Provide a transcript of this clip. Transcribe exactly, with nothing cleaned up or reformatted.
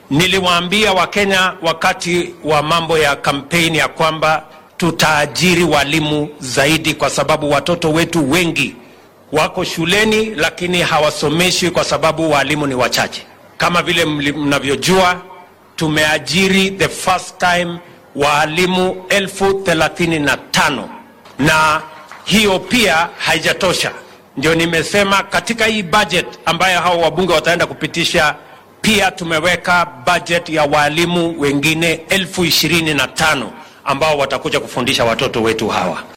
Niliwaambia Wakenya wakati wa mambo ya kampeni ya kwamba tutaajiri walimu zaidi, kwa sababu watoto wetu wengi wako shuleni lakini hawasomeshwi kwa sababu walimu ni wachache. Kama vile mnavyojua, tumeajiri the first time walimu elfu thelathini na tano, na hiyo pia haijatosha. Ndio nimesema katika hii budget ambayo hao wabunge wataenda kupitisha, pia tumeweka budget ya walimu wengine elfu ishirini na tano ambao watakuja kufundisha watoto wetu hawa.